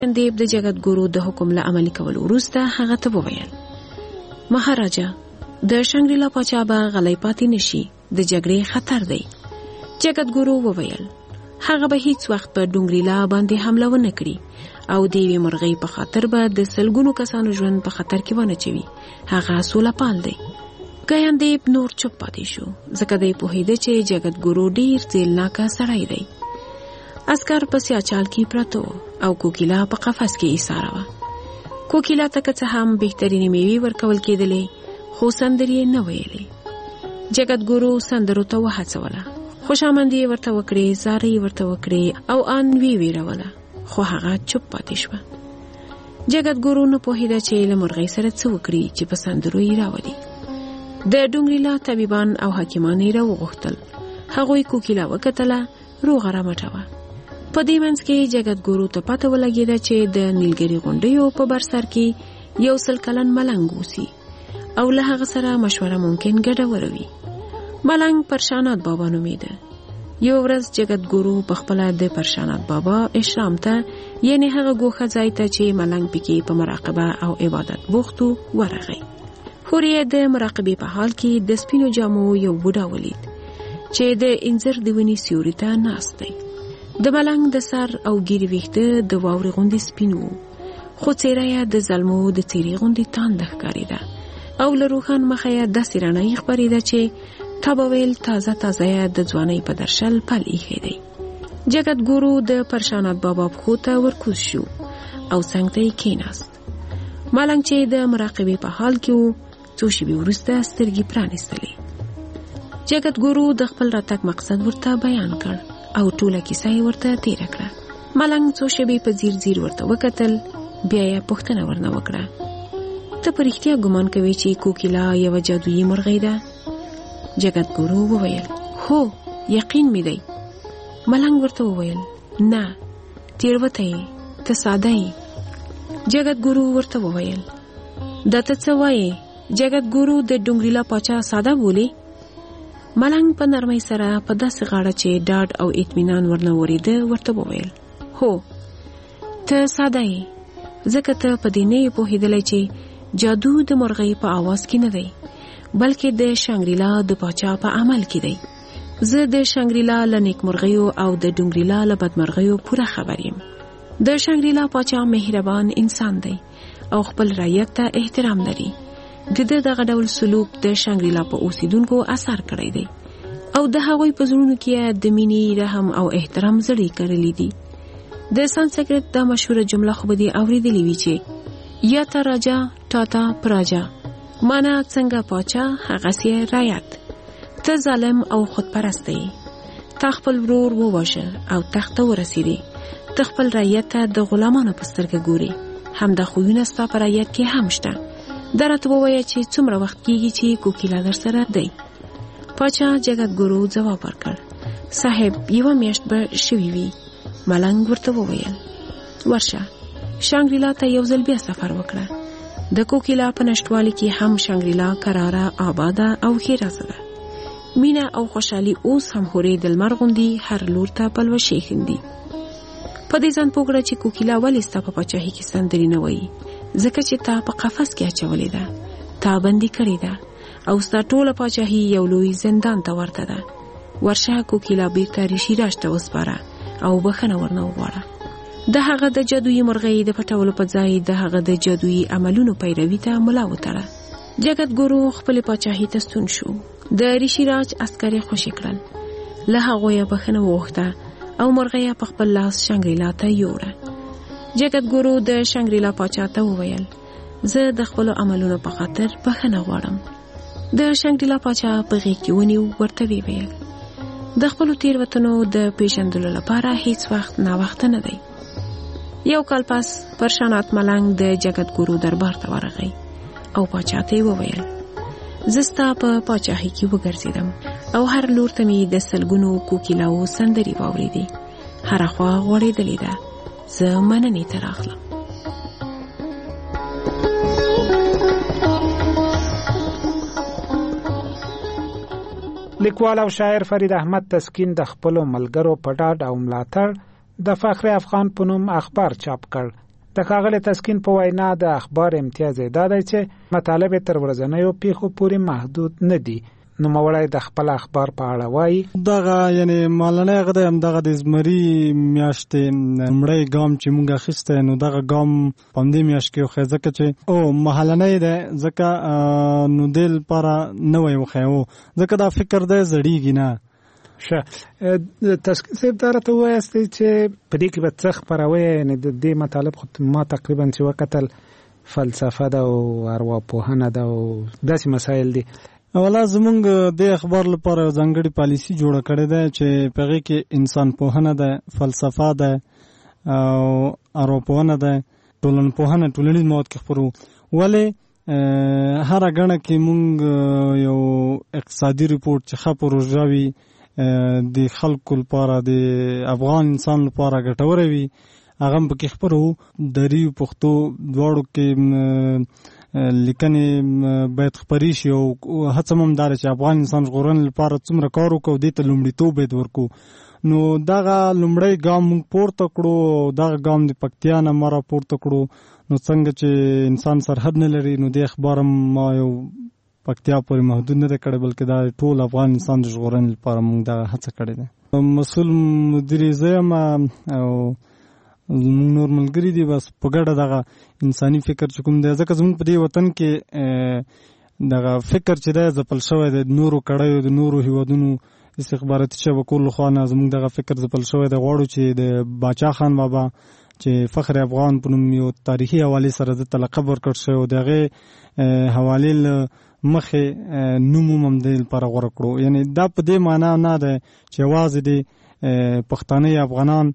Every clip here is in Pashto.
دیب د جګت ګورو د حکم له عملي کولو وروسته هغه ته وویل، مهاراجا، د شانګریلا پاچا به غلی پاتې نشي، د جګړې خطر دی. جګت ګورو وویل، هغه به هیڅ وخت په ډونګریلا باندې حمله ونه کړي او د یوې مرغۍ په خاطر به د سلګونو کسانو ژوند په خطر کې ونه چوي. هغه سوله پال دی. ګیان دیب نور چوپ پاتې شو، ځکه دی پوهېده چې جګت ګورو ډیر ځیلناکه سړی دی. عسکر په سیاچال کې پرته او کوکیلا په قفس کې ایساره وه. کوکیلا ته که څه هم بهترینې میوې ورکول کېدلې، خو سندرې نه ویلې. جګت ګورو سندرو ته وهڅوله، خوشامندي ورته وکړې، زارۍ ورته وکړې او ان ویروله، خو هغه چوپ پاتې شوه. جګت ګورو نه پوهېده چې له مرغۍ سره څه وکړي چې په سندرو یې راولي. د ډونګریلا طبیبان او حکیمان یې راوغوښتل. هغوی کوکیلا وکتله، روغه رمټه وه. په دې منځ کې جګت ګورو ته پته ولګېده چې د نیلګري غونډیو په بر سر کې 100 کلن ملنګ اوسي او له هغه سره مشوره ممکن ګډوره وي. ملنګ پرشانات بابا نومیده. یو ورځ جګت ګورو په خپله د پرشانات بابا اشرام ته، یعنی هغه ګوښه ځای ته چې ملنګ پکې په مراقبه او عبادت بوختو ورغی. هورې د مراقبې په حال کې د سپینو جامو یو بوډا ولید چې د انځر د ونې سیوري ته ناست دی. د ملنګ د سر او ګیرې ویښته د واورې غوندې سپین وو، خو څېره یې د زلمو د څېرې غوندې تانده ښکارېده او له روښان مخه یې داسې رڼا ښکارېده چې تا به ویل تازه تازه یې د ځوانۍ په درشل پل ایښی دی. جګت ګورو د پرشانات بابا پښو ته ورکوز شو او څنګ ته یې کېناست. ملنګ چې د مراقبې په حال کې و، څو شېبې وروسته سترګې پرانیستلې. جګت ګورو د خپل راتګ مقصد ورته بیان کړ او ټوله کیسه یې ورته تیره کړه. ملنګ څو شېبې په ځیر ځیر ورته وکتل، بیا یې پوښتنه ورنه وکړه، ته په رښتیا ګمان کوې چې کوکیلا یوه جادویي مرغۍ ده؟ جګت ګورو وویل، هو، یقین مې دی. ملنګ ورته وویل، نه، تیروته یې، ته ساده یې. جګت ګورو ورته وویل، دا ته څه وایې؟ جګت ګورو د ډونګریلا پاچا ساده بولي؟ ملنګ په نرمۍ سره په داسې غاړه چې ډاډ او اطمینان ورنه ورېده ورته وویل، هو، ته ساده یې، ځکه ته په دې نه یې پوهېدلی چې جادو د مرغۍ په آواز کې نه دی، بلکې د شانګریلا د پاچا په عمل کې دی. زه د شانګریلا له نیکمرغیو او د ډونګریلا له بدمرغیو پوره خبر یم. د شانګریلا پاچا مهربان انسان دی او خپل رعیت ته احترام لري. د دغه ډول سلوک د شانګریلا په اوسیدونکو اثر کړی دی او د هغوی په زړونو کې د مینې، رحم او احترام زړې کړلې دي. د سانسکریت دا مشهوره جمله خو به دې اورېدلې وي چې یا تا راجا ټاټا پراجا، معنا څنګه پاچا هغسې رعیت. ته ظالم او خودپرست یې، تا خپل ورور وواژه او تخت ته ورسېدې، ته خپل رعیت ته د غلامانو په سترګه ګورې. همدا خویونه ستا په رعیت کې هم شته. دا راته ووایه چې څومره وخت کېږي چې کوکیلا در سره دی؟ پاچا جګت ګورو ځواب ورکړ، صاحب، 1 میاشت به شوي وي. ملنګ ورته وویل، ورشه، شانګریلا ته یو ځل بیا سفر وکړه. د کوکیلا په نشتوالي کې هم شانګریلا قراره، آباده او ښېرازه ده. مینه او خوشحالي اوس هم هورې د لمر غوندې هر لور ته پلوشې ښندي. په دې ځان پوه کړه چې کوکیلا ولې ستا په پاچاهۍ کې سندرې نه وایي، ځکه چې تا په قفس کې اچولې ده، تا بندي کړې ده او ستا ټوله پاچاهۍ یو لوی زندان ته ورته ده. ورشه کوکیلا بیرته ریشي راج ته وسپاره او بخښنه ورنه وغواړه. د هغه د جادویي مرغۍ د پټولو په ځای د هغه د جادویي عملونو پیروي ته ملا وتړه. جګت ګورو خپلې پاچاهۍ ته ستون شو. د ریشي راج عسکر یې خوشي کړل، له هغو یې بخښنه وغوښته او مرغۍ په خپل لاس شانګریلا ته یوړه. جګت ګورو د شانګریلا پاچا ته وویل، زه د خپلو عملونو په خاطر بخښنه غواړم. د شانګریلا پاچا په غېږ کې ونیو، ورته ویل، د خپلو تېروتنو د پیژندلو لپاره هیڅ وخت ناوخته نه دی. 1 کال پس پرشانات ملنګ د جګت ګورو دربار ته ورغی او پاچا ته یې وویل، زه ستا په پاچاهۍ کې وګرځېدم او هر لور ته مې د سلګونو کوکیلاو سندرې واورېدې. هره خوا غوړېدلې ده. زه مننې ته راغلم. لیکوال او شاعر فرید احمد تسکین د خپلو ملګرو په ډاډ او ملاتړ د فخر افغان په نوم اخبار چاپ کړ د ښاغلي تسکین په وینا د اخبار امتیاز دا دی چې مطالب تر ورځنیو پیښو پورې محدود نه دي. نو موړی د خپل اخبار په اړه وایي دغه یعنی مالنه غده هم دغه د زمری میاشتې مړی ګام چې مونږ اخیسته نو دغه ګام په دې میاشت کې خو ځکه چې او محلنه ده ځکه نو دل پر نه وای خو ځکه دا فکر ده زړیږي نه تسکین صاحب دا راته وایاست چې په دې کې به څه خپروي، یعنی د دې مطالب خو ما تقریبا چې وکتل فلسفه ده او ارواپوهنه ده او داسې مسایل دي. اولا زمونږ د اخبار لپاره ځانګړي پالیسی جوړه کړې ده چې په هغې کې انسان پوهنه ده، فلسفه ده او ارواپوهنه ده، ټولنپوهنه ټولنیز مواد کې خپرو. ولې هره ګڼه کې مونږ یو اقتصادي ریپورټ چې ښه پروژه وي د خلکو لپاره د افغان انسان لپاره ګټوره وي هغه هم پکې خپرو. دری پښتو دواړو کې لیکنې باید خپرې شي او هڅه هم دا چې افغان انسان ژغورنې لپاره څومره کار وکړو دې ته لومړیتوب باید ورکړو. نو دغه لومړی ګام موږ پورته کړو، دغه ګام د پکتیا نه ما راپورته کړو. نو څنګه چې انسان سرحد نه لري نو د اخبار ما یو پکتیا پورې محدود نه ده کړی بلکې دا ټول افغان انسان د ژغورنې لپاره موږ دغه هڅه کړې ده. مسؤل مدیر زه یم او زموږ نور ملګري دي بس په ګډه دغه انساني فکر چې کوم دی ځکه زموږ په دې وطن کې دغه فکر چې دی ځپل شوی دی د نورو کړیو د نورو هیوادونو استخباراتي شبکو لخوا نه زموږ دغه فکر ځپل شوی دی. غواړو چې د باچا خان بابا چې فخر افغان په نوم یو تاریخي حوالې سره د لقب ورکړ شوی او د هغې حوالې مخې نوم هم د لپاره غوره کړو. یعنی دا په دې معنا نه ده چې یوازې د پښتانه افغانان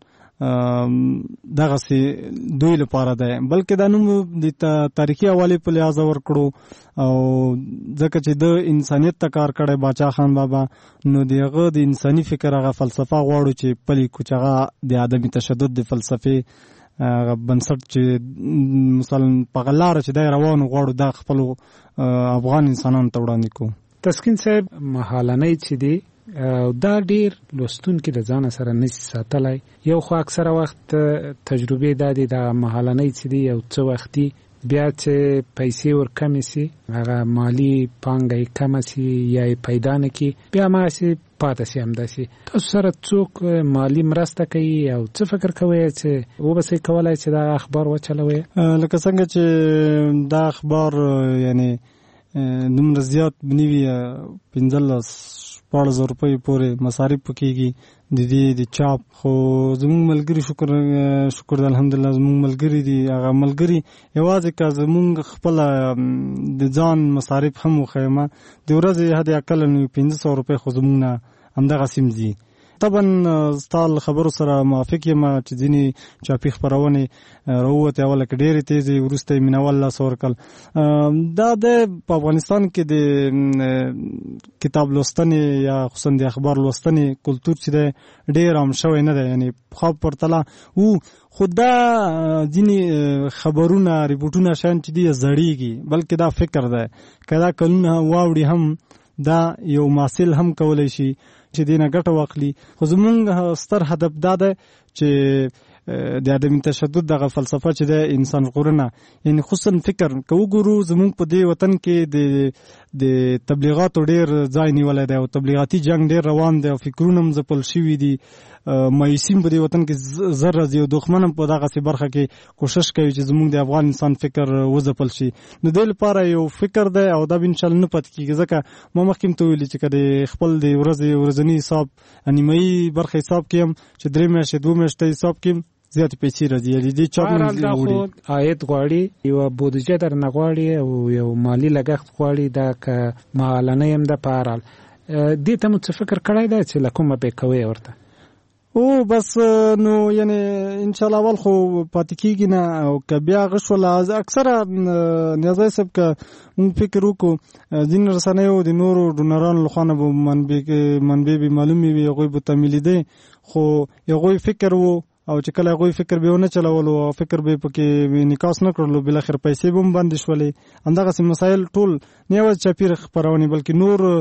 دغسې دوی لپاره ده بلکې دا نوم د تاریخي حوالې په لحاظ ورکړو او ځکه چې د انسانیت ته کار کړی باچا خان بابا نو د هغه د انساني فکر هغه فلسفه غواړو چې پلي کړو چې هغه د عدم تشدد د فلسفې بنسټ چې مثلا په غلاره چې دی روانو غواړو دا خپل افغان انسانانو ته وړاندې کوو. تسکین صاحب مهالنۍ چې دی دا ډیر لوستونکي د ځان سره نشي ساتلی. یو خو اکثره وخت تجربې دا دي د مهالنۍ چې دی یو څه وختي بیا چې پیسې ورکمې سي هغه مالی پانګه یې کمه سي یا یې پیدا نه کړي بیا هماغسې پاتې سي. همداسې تاسو سره څوک مالی مرسته کوي او څه فکر کوئ چې وبسئ کولی چې دا اخبار وچلوئ؟ لکه څنګه چې دا اخبار یعنی دومره زیات بنی وي 15-16 روپۍ پورې مصارف پکېږي د دې د چاپ. خو زموږ ملګري شکر الحمدلله زموږ ملګري دي هغه ملګري یوازې که زموږ خپله د ځان مصارف هم وښیمه د ورځې حد اقل 1500 روپۍ خو زموږ نه همدغسې هم ځي. طبعا ستا له خبرو سره موافق یم چې ځینې چاپي خپرونې راووتې اوله کې ډېرې تیزې وروسته یې مینول لاس ورکړل. دا د په افغانستان کې د کتاب لوستنې یا خصوصا د اخبار لوستنې کلتور چې دی ډېر عام شوی نه دی یعنی پخوا په پرتله خو دا ځینې خبرونه ریپورټونه شیان چې دي زړېږي بلکې دا فکر دی که دا کلونه واوړي هم دا یو محصل هم کولی شي چې دینه ګټه واخلي. خو زمونږ ستر هدف دا ده چې د عدم تشدد دغه فلسفه چې د انسان ژغورنه یعنی خصوصا فکر که وګورو زمونږ په دې وطن کې د تبلیغاتو ډېر ځای نیولی دی او تبلیغاتي جنگ ډېر روان دی او فکرونه هم ځپل شوي دي. مایوسي په دې وطن کې زر راځي او دښمن هم په دغسې برخه کې کوشش کوي چې زموږ د افغان انسان فکر وځپل شي. نو دې لپاره یو فکر دی او دا به انشاءالله نه پاتې کېږي ځکه ما مخکې هم ته ویلي چې که د خپل د ورځني حساب نیمایي برخه حساب کې هم چې 3 میاشتې 2 میاشتې حساب کې زیاتې پیسې راځي یعنې دې چاپ نه وړي عاید غواړي یوه بودجه درنه غواړي او یو مالي لګښت غواړي دا که مهالنۍ هم ده په هر حال دې ته مو څه فکر کړی دی چې له کومه به کوئ ورته؟ بس نو یعنی انشاءالله اول خو پاتې کېږي نه او که بیا غشوله اکثره نیازی صاحب که مونږ فکر وکړو ځینې رسنیو د نورو ډونرانو لخوا نه به منبع به معلومې وي هغوی به ته میلیدی خو هغوی فکر و او چې کله هغوی فکر به ونه چلولو او فکر به پکې نکاس نه کړلو بالاخره پیسې به هم بندې شولې. همدغسې مسایل ټول نه یوازې چاپي خپرونې بلکې نور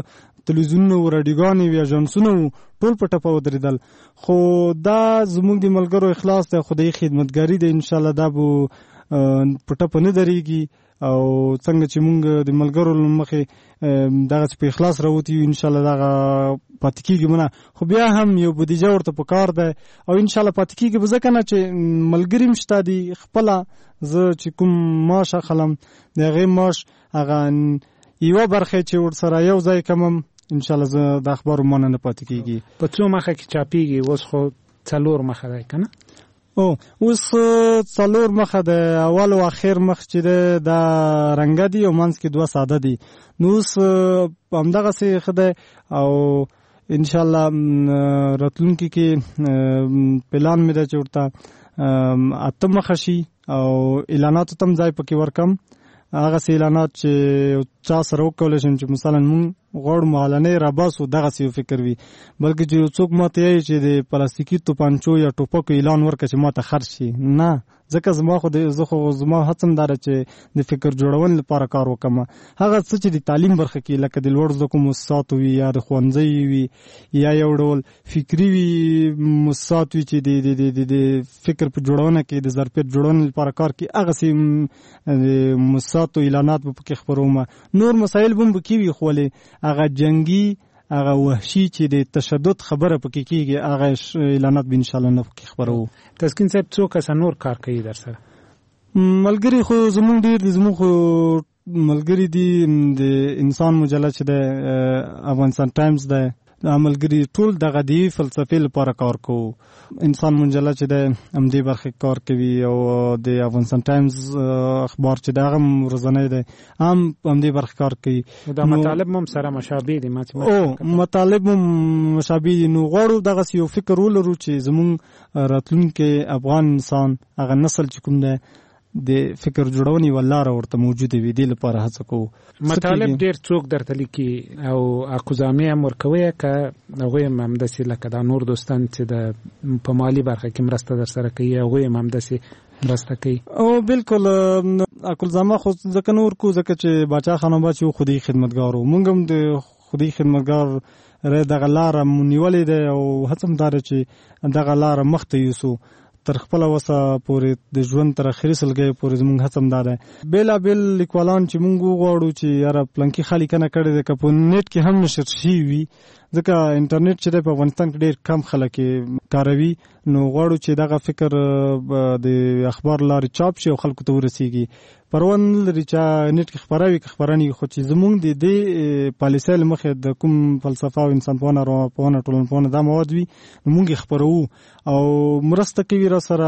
تلویزیونونه و رادیوګانې وي اژانسونه و ټول په ټپه ودرېدل. خو دا زموږ د ملګرو اخلاص دی، خدای خدمتګاري دی، انشاءالله دا به په ټپه نه درېږي. او څنګه چې مونږ د ملګرو مخې دغه په اخلاص راوتی یو انشاءالله دغه پاتې کېږي منه. خو بیا هم یو بودیجه ورته پکار ده او انشاءالله پاتې کېږي به ځکه نه چې ملګري هم شته دي. خپله زه چې کوم معاش اخلم د هغې معاش هغه یوه برخه چې ورسره یو ځای کمم انشاءالله زه د اخبارو مانه نه پاتې کېږي. په څو مخه کې چاپېږي؟ اوس خو 4 مخه دی که نه؟ اوس 4 مخه د اول او اخر مخ چې د رنګه دي او منځ کې 2 ساده دي. نو اوس همدغسې ښه دی او انشاءالله راتلونکي کې پلان مې ده چې ورته 8 مخه شي او اعلاناتو ته هم ځای پکې ورکم. هغسې اعلانات چې چا سره وکولی شم چې مثلا مونږ غواړو مهالنۍ راباسو دغسې یو فکر وي، بلکې چې یو څوک ماته یایي چې د پلاستیکي توپانچو یا ټوپکو اعلان ورکړه چې ماته خرڅ شي، نه. ځکه زما هڅه هم دا ده چې د فکر جوړونې لپاره کار وکړم. هغه څه چې د تعلیم برخه کې لکه د لوړ زده کړو مؤسساتو وي یا د ښوونځي وي یا یو ډول فکري وي مؤسسات وي چې د فکر په جوړونه کې د ظرفیت جوړونې لپاره کار کوي، هغسې د مؤسساتو اعلانات به پکې خپروم. نور مسایل به هم پکې وي خو ولې هغه جنګي هغه وحشي چې د تشدد خبره پکې کېږي هغه اعلانات به انشاءالله نه پکې خپروو. تسکین صاحب څو کسه نور کار کوي در سره؟ ملګري خو زمونږ ډېر دي. زمونږ خو ملګري دي د انسان مجله چې دی افغانستان ټایمز دی، ملګري ټول دغه دی فلسفې لپاره کار کوو. انسان مجله چې دی همدې برخې کار کوي او د افغانستان ټایمز اخبار چې دی هغه هم ورځنی دی هم همدې برخې کار کوي. دا مطالب هم سره مشابه دي؟ مطالب هم مشابه دي. نو غواړو دغسې یو فکر ولرو چې زمونږ راتلونکی افغان انسان هغه نسل چې کوم دی د فکر جوړونې یوه لاره ورته موجوده وي، دې لپاره هڅه کوو. مطالب ډېر څوک درته لیکي او اکوزامې هم ورکوئ که هغوی هم همداسې لکه دا نور دوستان چې په مالي برخه کې مرسته در سره کوي هغوی هم همداسې مرسته کوي؟ او بالکل اکوزامه خو ځکه نه ورکو ځکه چې باچا خانوبا چې خودي خدمتګار و، مونږ هم د خودي خدمتګار دغه لاره مو نیولې ده او هڅه هم دا ده چې دغه لاره مخته یوسو تر خپل وسه پورې د ژوند تر اخري سلګۍ پورې زموږ هڅه هم دا ده. بېلابېل لیکوالان چې موږ وغواړو چې یاره پلنکي خا لیکنه کړې ده که په نیټ کې هم نشر شوي وي، ځکه انټرنیټ چې دی په افغانستان کې ډېر کم خلک کاروي، نو غواړو چې دغه فکر د اخبار لارې چاپ شي او خلکو ته ورسیږي. پروا نه لري چې نیټ کې خپاره وي که خپاره نه وي، خو چې زموږ د دې پالیسۍ له مخې د کوم فلسفه او انسان پوهنه ارواپوهنه ټولنپوهنه دا مواد وي نو موږ یې خپروو او مرسته کوي را سره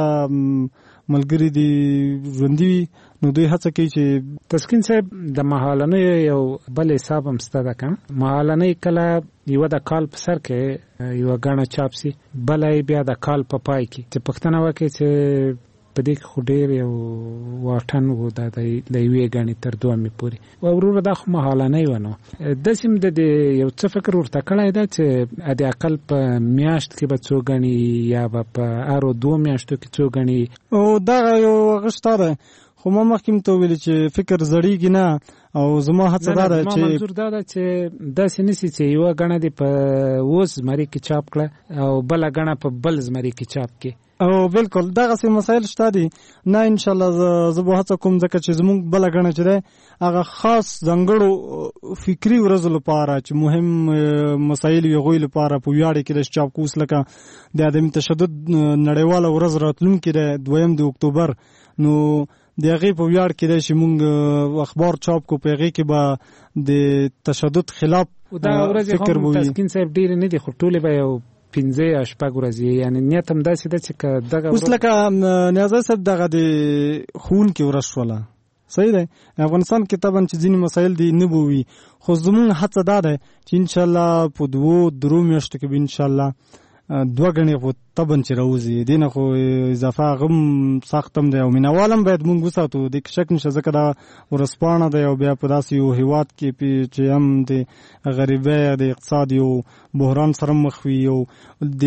ملګري دي ژوندي وي نو دوی هڅه کوي چې. تسکین صاحب د مهالنیو یو بل حساب هم شته ده که مهالنۍ کله یوه د کال په سر کې یوه ګڼه چاپ سي، بله بیا د کال په پای کې، چې پوښتنه وکړي چې په دې کې خو ډېر یو واټن و د یوې ګڼې تر دومې پورې او وروره دا خو مهالنۍ وه. نو داسې هم د یو څه فکر ورته کړی ده چې د اقل په میاشت کې به څو ګڼې یا به په هرو 2 میاشتو کې څو ګڼې؟ او دغه یو هغه شته ده، خو ما مخکې م ته وویلې چې فکر زړېږي نه او زما هڅه دا ده چې منظور دا ده چې داسې نسي چې یوه ګڼه دې په اوس زمري کې چاپ کړه او بله ګڼه په بل زمري کې چاپ کې. او بالکل دغسې مسایل شته دي. نه انشاءالله زه به هڅه کوم ځکه چې زموږ بله ګڼه چې دی هغه خاص ځانګړو فکري ورځو لپاره چې مهم مسایل وي هغوی لپاره په ویاړې کې د چاپ کوو. لکه د عدم تشدد نړیواله ورځ راتلونکې ده 2 د اکتوبر، نو د هغې په ویاړ کې دی چې موږ اخبار چاپ کو، په هغې کې به د تشدد خلاف دا ورځې هم تسکین صاحب ډېرې نه دي خو ټولې به یو 15 یا 6 ورځې، یعنی نیت هم داسې ده چې دغه اوس لکه نیازی صاحب دغه د ښوونکي ورځ شوله، صحیح دی. افغانستان کې طبعا چې ځینې مسایل دي نه به وي، خو زموږ هڅه دا ده چې انشاءالله په 2 میاشتو کې به انشاءالله 2 ګڼې خو طبعا چې راوځي. دې نه خو اضافه هغه هم سخت هم دی او مینوال هم باید مونږ وساتو، دې کې شک نشته ځکه دا ورځپاڼه دی او بیا په داسې یو هېواد کې چې هم د غریبۍ د اقتصاد یو بحران سره مخ وي او د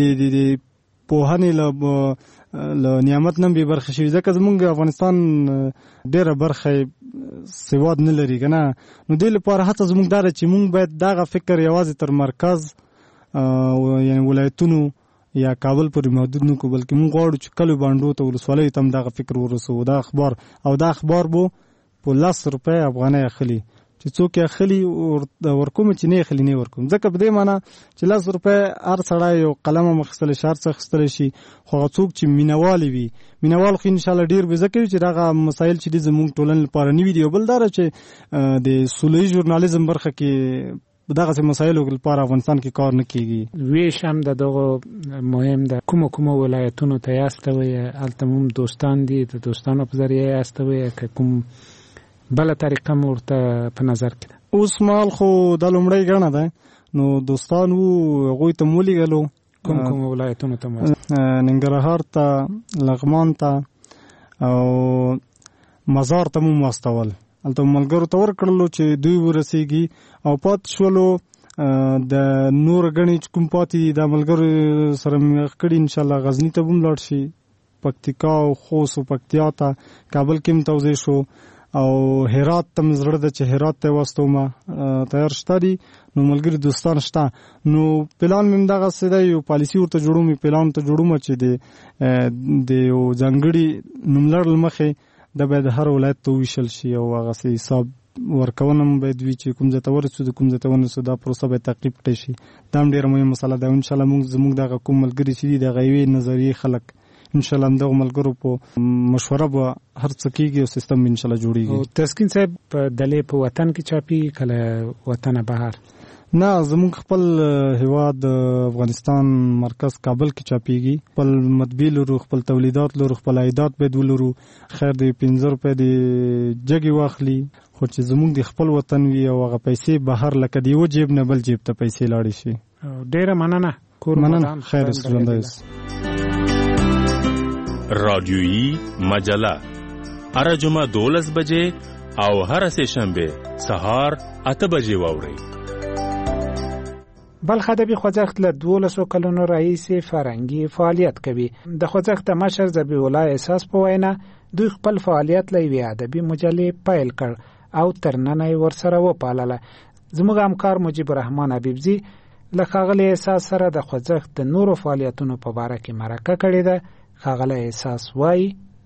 پوهنې له نعمت نه بې برخې شوي، ځکه زمونږ افغانستان ډېره برخه سواد نه لري کنه. نو دې لپاره هڅه زموږ دا چې موږ باید دغه فکر یوازې تر مرکز یعنی ولایتونو یا کابل پورې محدود نه کو، بلکې موږ غواړو چې کلو باندې ته ولسوالیو ته دغه فکر ورسو. دا اخبار به په 10 روپۍ افغانۍ اخلي چې څوک یې اخلي ورکوم چې نه اخلي نه ورکوم، ځکه په دې معنی چې 10 روپۍ هر سړی یو قلم مخستل شي، هر څه خستل شي، خو څوک چې مینوال وي، مینوال خو ان شاء الله ډیر به ځکه چې دغه مسایل چې زموږ ټولنې لپاره نیوي دی. بل دا چې د سولې ژورنالیزم برخه کې دغه مسایلو لپاره افغانستان کې کار نه کیږي. ویش هم دغه مهم ده. کوم ولایتونو ته یاستوي التموم دوستان دي، د دوستانو په ذریعه یاستوي که کوم بل طریقه مرته په نظر کې ده؟ اوس مال خو د لومړی غنه ده، نو دوستان وو غوي ته مولي غلو کوم ولایتونو ته ننګرهار ته، لغمان ته او مزار ته مو واستول. البته ملګرو ته ورکړلو چې دوی ورسیږي او پات شولو د نور غني کوم پاتې د ملګرو سره مخکړي ان شاء الله غزنی ته هم لاړ شي، پکتیکا او خوست او پکتیا ته، کابل کې متوزي شو او هرات ته مزړه د چې هرات ته واستو ما تیار شتاري. نو ملګری دوستان شته، نو پلان مم دغه سده یو پالیسی ورته جوړوم، پلان ته جوړوم چې د یو ځنګړي نوملړ مخه د باید هر ولایت ته ویشل شي او هغه حساب ورکونه باید وی چې کوم ځای ته ورسېږي، کوم ځای ته ونسو، دا پروسه باید تعقیب کړي شي. دا ډیره مهمه مسله ده. ان شاء الله زموږ دغه کوم ملګری چې د غوي نظریه خلک ان شاء الله دغه ملګرو په مشوره به هر څه کیږي او سیستم ان شاء الله جوړیږي. تسکین صاحب دلې په وطن کې چاپی کله وطن بهر؟ نه، زموږ خپل هیواد افغانستان مرکز کابل کې چاپیږي. خپل مطبوع لرو، خپل تولیدات لرو، خپل عایدات باید ولرو. خیر دی 15 روپۍ دی جګي واخلي، خو چې زموږ د خپل وطن وي او هغه پیسې بهر لکه دی و جیب نه بل جیب ته پیسې لاړې شي. ډیره مننه. مننه. خیر ژوندئ. رادیویی مجله هر جمعه 12 بجې او هر سه شنبه سهار 8 بجې واورئ. بلخ ادبي خوځښت له 12 کلونو راهیسې فرهنګي فعالیت کوي. د خوځښت مشر ذبیح الله احساس په وینا دوی خپل فعالیت له یوې ادبي مجلې پیل کړ او تر نن یې ورسره وپالله. زموږ همکار مجيب الرحمن حبیبزي له ښاغلي احساس سره د خوځښت د نورو فعالیتونو په باره کې مرکه کړې ده. ښاغلی احساس وایي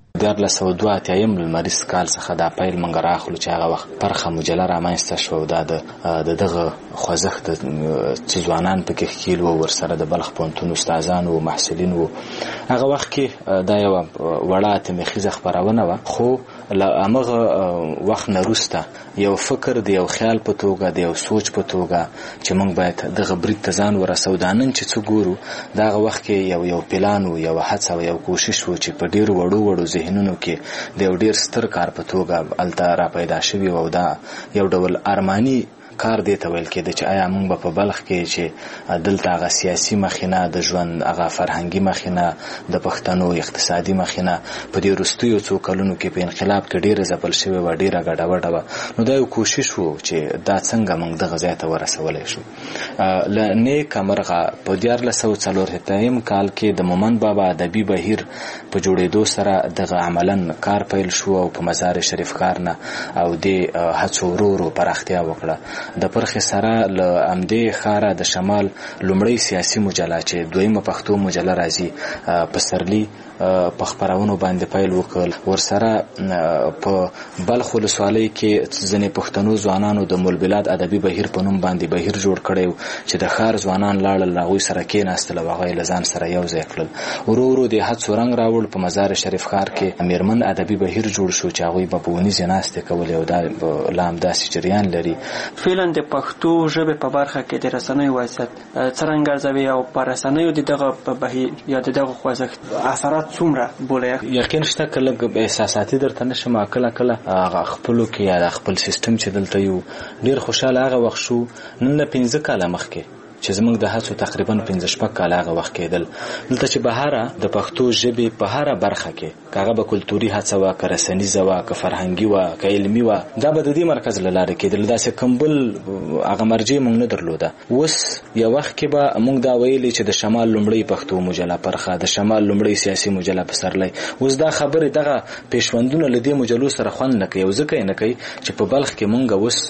1982 لمریز کال څخه دا پیل منګ راخلو چې هغه وخت پرخه مجله رامنځته شو. دا دغه خوځښت چې ځوانان پکې ښکیل وو، ورسره د بلخ پوهنتون استادان او محصلین وو. هغه وخت کې دا یو وړه تاریخي خبرونه و، خو هغه وخت نه وروسته یو فکر دی، یو خیال په توګه دی، یو سوچ په توګه چې موږ باید دغه برید ته ځان ورسو. دا نن چې څه ګورو دغه وخت کې یو پلان و، یو هڅه و، یو کوشش و چې په ډیر وړو ذهنونو کې د یو ډیر ستر کار په توګه الته را پیدا شوی و. دا یو ډول ارمانی کار دی ته ویل کېده چې آیا موږ په بلخ کې چې دلته هغه سیاسي مخینه د ژوند، هغه فرهنګي مخینه، د پښتنو اقتصادي مخینه په دې وروستیو څو کلونو کې په انقلاب کې ډیره ځپل شوې و، ډیره ګډوډه و. نو دا یو کوشش و چې دا څنګه موږ دغه ځای ته ورسولی شو. له نیکه مرغه په 1440 کال کې د مومند بابا ادبي بهیر په جوړېدو سره دغه عملاً کار پیل شو او په مزار شریف کار نه او د هڅو ورو پراختیا وکړه. د پرخې سره له امدې خاره د شمال لومړی سیاسي مجله چې دویمه پښتو مجله راځي پسرلی په خبرونو باندې پیل وکړ. ورسره په بلخ ولسوالۍ کې ځینې پښتنو ځوانانو د ملبلاد ادبي بهیر په نوم باندې بهیر جوړ کړی چې د ښار ځوانان لاړل، هغوی سره کېناستل او هغه یې له ځان سره یو ځای کړل. ورو ورو د هڅو رنګ راوړ. په مزار شریف ښار کې میرمن ادبي بهیر جوړ شو چې هغوی به په ونیزې ناستې کولې او دا لا همداسې جریان لري. فعلا د پښتو ژبې په برخه کې د رسنیو وضعیت څرنګه ارزوي او په رسنیو د دغه بهیر یا د دغه خوځښت اثرات څومره بوله؟ یقین شته که لږ احساساتي درته نشم، کله هغه خپلو کې یا د خپل سیستم چې دلته یو ډېر خوشحاله هغه وخت شو نن له 15 کاله مخکې چې زموږ د هڅو تقریبا 15 کاله هغه وخت کېدل. دلته چې بهاره د پښتو ژبې په هره برخه کې هغه به کلتوري هڅه وه، که رسنیزه وه، که فرهنګي وه، که علمي وه، دا به د دې مرکز له لارې کېدل. داسې کوم بل هغه مرجع موږ نه درلوده. اوس یو وخت کې به موږ دا ویلي چې د شمال لومړی پښتو مجله پرخه، د شمال لومړی سیاسي مجله پسرلی. اوس دا خبرې دغه پیشوندونه له دې مجلو سره خوند نه کوي، او ځکه یې نه کوي چې په بلخ کې موږ اوس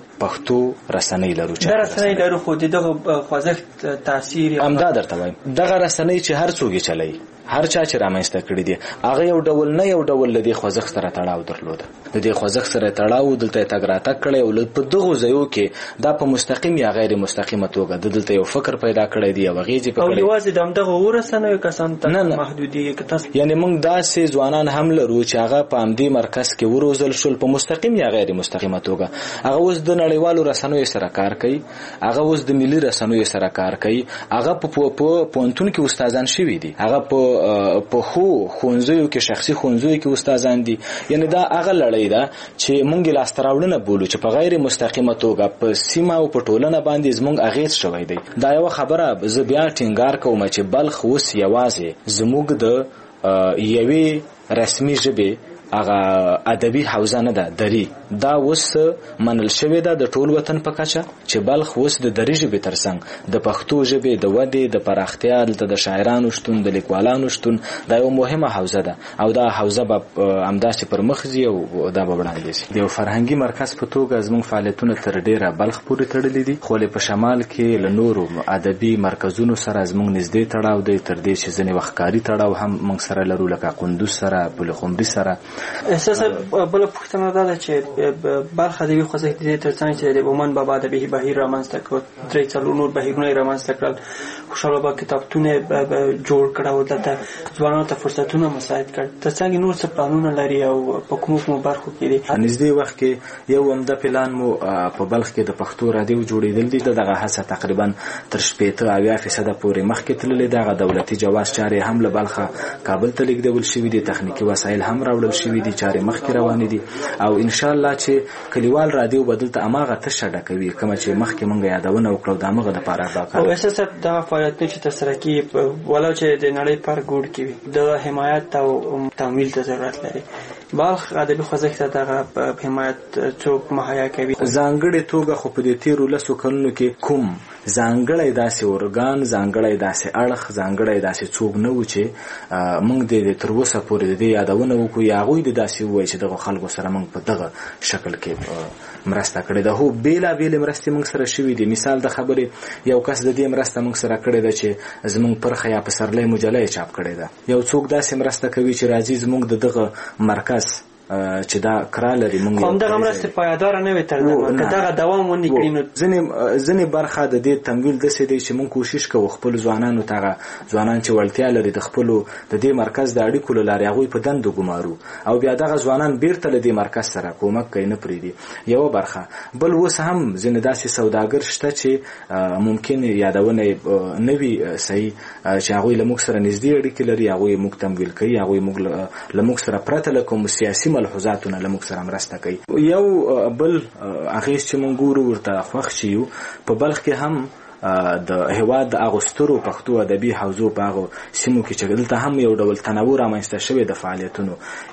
پښتو رسنۍ لرو. دا رسنۍ لرو، خو دغه خوځښت تاثیر همدا درته وایم. دغه رسنۍ چې هر څوک یې چلوي، هر چا چې رامنځته کړي دي، هغه یو ډول نه یو ډول له دې خوځښت سره تړاو درلوده. د دې خوځښت سره تړاو دلته تګ راتګ کړی، او په دغو ځایو کې دا په مستقیم یا غیر مستقیمه توګه دلته یو فکر پیدا کړی دی، یو غیږې په کړی. او یوازې د همدغه رسنیو کسان ته محدودي کتاس، یعنی موږ داسې ځوانان هم لرو چې هغه په همدې مرکز کې وروزل شول په مستقیم یا غیر مستقیمه توګه. هغه اوس د نړیوالو رسنیو سره کار کوي، هغه اوس د ملي رسنیو سره کار کوي، هغه په پوهنتون کې استادان شوي دي، هغه په ښوونځیو کې شخصي ښوونځیو کې استادان دي. یعنی دا هغه لړۍ ده چې موږ لاسته راوړنه بولو چې په غیر مستقیمه توګه په سیمه او په ټولنه باندې زموږ اغیز شوی دی. دا یو خبره زه بیا ټینګار کوم چې بلخ اوس یوازې زموږ د یوې رسمي ژبې هغه ادبي حوزه نه ده، دري. دا اوس منل شوې ده د ټول وطن په کچه چې بلخ اوس د دري ژبې ترڅنګ د پښتو ژبې د ودې د پراختیا، دلته د شاعرانو شتون، د لیکوالانو شتون، دا یو مهمه حوزه ده، او دا حوزه به همداسې پر مخ ځي او دا به وړاندې شي. د یو فرهنګي مرکز په توګه زموږ فعالیتونه تر ډیره بلخ پورې تړلي دي، خو په شمال کې له نورو ادبي مرکزونو سره زموږ نږدې تړاو دی، تر دې چې ځینې وخت کاري تړاو هم موږ سره لرو، لکه قندوز سره، پلخمري سره. احساس بل پوښتنه ده چې بلخ ادبي خوځښت دې ترڅنګ چې د بومن بابا ادبي بهیر رامنځته کړ، درې څلور نور بهیرونه رامنځته کړل، خوشحال بابا کتابتون جوړ کړ او دلته ځوانانو ته فرصتونه مساعد کړ. ترڅنګ نور څه پلانونه لري او په کومو برخو کې دي؟ نږدې وخت کې یو عمده پلان مو په بلخ کې د پښتو رادیو جوړېدل دي. دغه هڅه تقریبا تر 80% پورې مخکې تللې ده. دولتي جواز چارې هم له بلخه کابل ته لیږدول شوي دي، تخنیکي وسایل هم راوړل شوي دي، چارې مخکې روانې دي، او ان شاء الله چې کلیوال رادیو بدل ته اماغه تشه ډکوي کوم چې مخکې مونږ یادونه وکړو د اماغه لپاره دا کار. او احساس دا فعالیتونه چې ترسره کیږي ولو چې د نړۍ پر ګوډ کې وي، د حمایت او تمویل ته ضرورت لري. بلخ ادبي خوځښت دغه حمایت څوک مهیا کوي؟ ځانګړې توګه خو په دې تیرو 10 کلونو کې کوم ځانګړی داسې ارګان، ځانګړی داسې اړخ، ځانګړی داسې څوک نه و چې موږ د تر اوسه پورې د دې یادونه وکړو یا هغوی د داسې ووایي چې دغه خلکو سره موږ په دغه شکل کې مرسته کړې ده. هو بېلابېلې مرستې موږ سره شوي دي. مثال د خبرې یو کس د دې مرسته موږ سره کړې ده چې زموږ پرخه یا پسرلی مجله یې چاپ کړې ده. یو څوک داسې مرسته کوي چې راځي زموږ د دغه مرکز چې دا کرا لري موږ هم دغه مرسته پایدار نه وي تر دغه دوام ونی کړی. نو ځنې برخه د دې تمویل داسې دی چې موږ کوشش کوو خپل ځوانانو ته، ځوانان چې وړتیا لري د خپلو د دې مرکز د اړیکو له لارې هغوی په دندو ګمارو، او بیا دغه ځوانان بیرته له دې مرکز سره کومک کوي، نه پرېږدي. یوه برخه. بل اوس هم ځینې داسې سوداګر شته چې ممکن یادونه نه وي صحیح، چې هغوی له موږ سره نږدې اړیکې لري، هغوی موږ تمویل کوي، هغوی له موږ سره پرته له کوم سیاسي ملحوظاتونه له موږ سره مرسته کوي. یو بل اغیز چې موږ ګورو ورته خوښ شي یو په بلخ کې هم د هیواد د اغوسترو پښتو ادبي حوزو په هغو سیمو کې چې دلته هم یو ډول تنوع رامنځته شوی د فعالیتونو.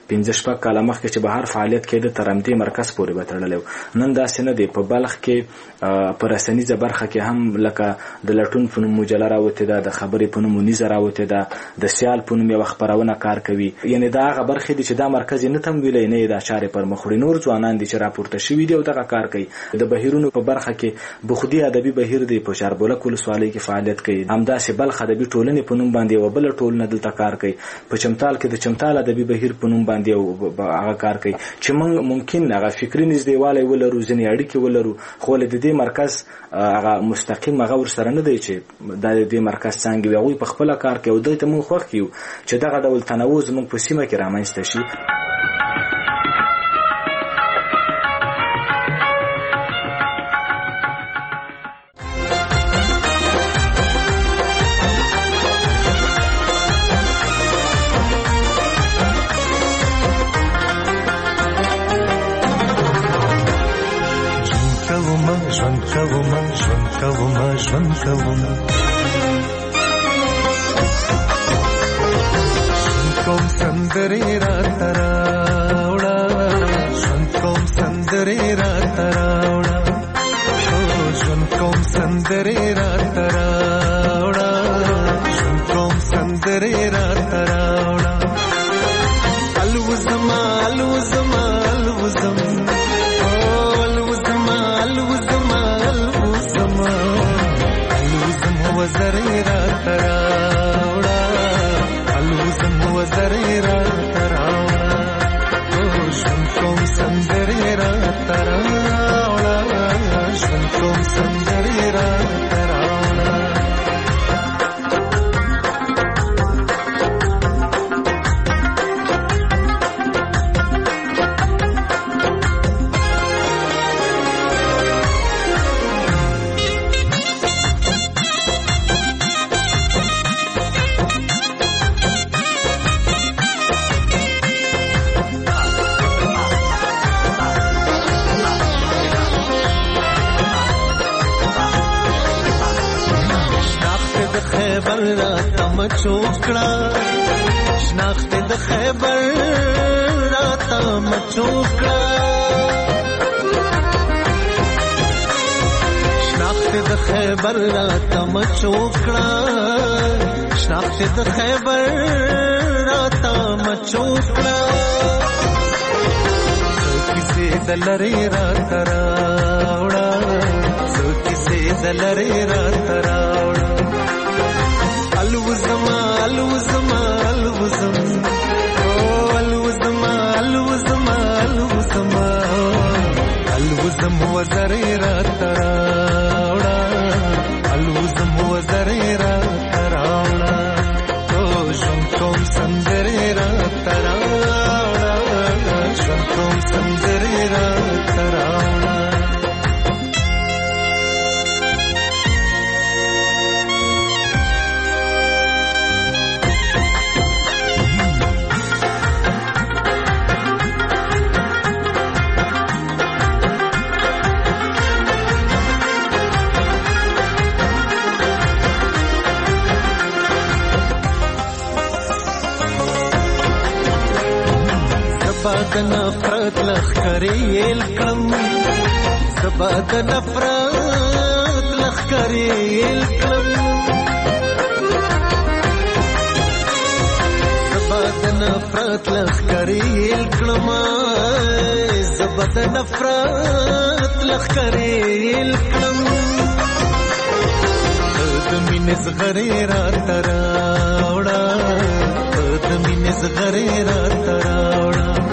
15 کاله مخکې چې بهر فعالیت کېده تر همدې مرکز پورې به تړلی و. نن داسې نه دی. په بلخ کې په رسنیزه برخه کې هم لکه د لټون په نوم مجله راوتې ده، د خبرې په نوم نیزه راوتې ده، د سیال په نوم یوه خپرونه کار کوي. یعنې دا هغه برخې دي چې دا مرکز یې نه تمویلی، نه یې دا چارې پر مخ وړي. نور ځوانان دي چې راپورته شوي دي او دغه کار کوي. د بهیرونو په برخه کې بخودي ادبي بهیر دی، په شاربولک ولسوالۍ کې فعالیت کوي. همداسې بلخ ادبي ټولنې په نوم باندې یوه بله ټولنه دلته کار کوي. په چمتال کې د چمتال ادبي بهیر په نوم باندې هغه کار کوي چې موږ ممکن هغه فکري نږدېوالی ولرو، ځینې اړیکې ولرو، خو د دې مرکز هغه مستقیم هغه ورسره نه دی چې دا د دې مرکز څانګې وي. هغوی په خپله کار کوي او دوی ته موږ خوښ یو چې دغه ډول تنوع زموږ په سیمه کې رامنځته شي. ژوند کومه ژوند کومه ژوند کومه کوم سندرې راته راوړه ژوند کوم سندرې راته راوړه ژوند کوم سندرې راته راوړه ژوند کوم سندرې راته راوړه الوزما الوزما الوزم الوزما الوزما الوزما الوزم وزرې راته راوړه الوزم وزرې راته راوړه ژوند کوم سندرې راته راوړه ژوند کوم سندرې راته راوړه چوکړه شناخت د خیبر راته مچوکړه شناخت د خیبر راته مچوکړه شناخت د خیبر راته مچوکړه کیسې د لری راته راوړه کیسې د لری راته راوړه الوزما الوزما الوزم الوزما الوزما الوزما الوزم وزرې راته راوړه الوزم وزرې راته راوړه ژوند کوم سندرې راته راوړه ژوند کوم سندرې راته راوړه د نفرت لخکرې یل کړم سبا د نفرت لخکرې یل کړم سبا د نفرت لخکرې یل کړم سبا د نفرت لخکرې یل کړم د مینې زغرې راته راوړه د مینې زغرې راته راوړه